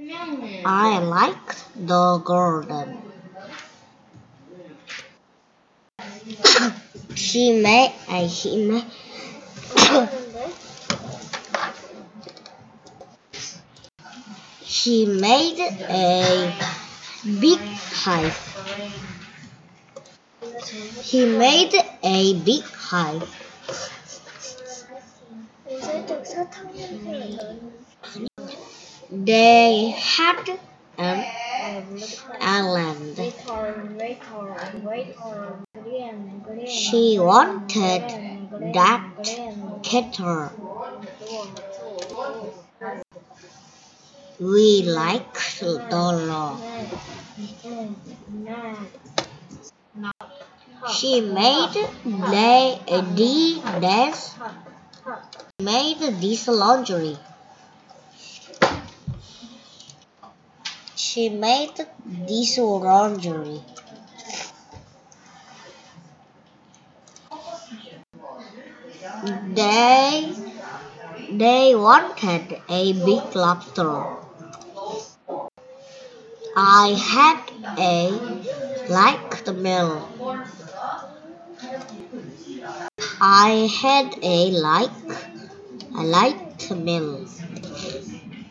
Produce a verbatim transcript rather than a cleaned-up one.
I liked the garden. She made a she made, she made a big hive. He made a big hive. They had an island. She wanted that cattle. We liked the law. She made the this made this laundry. She made this laundry. They they wanted a big lobster. I had a like the mill. I had a like I liked the mill.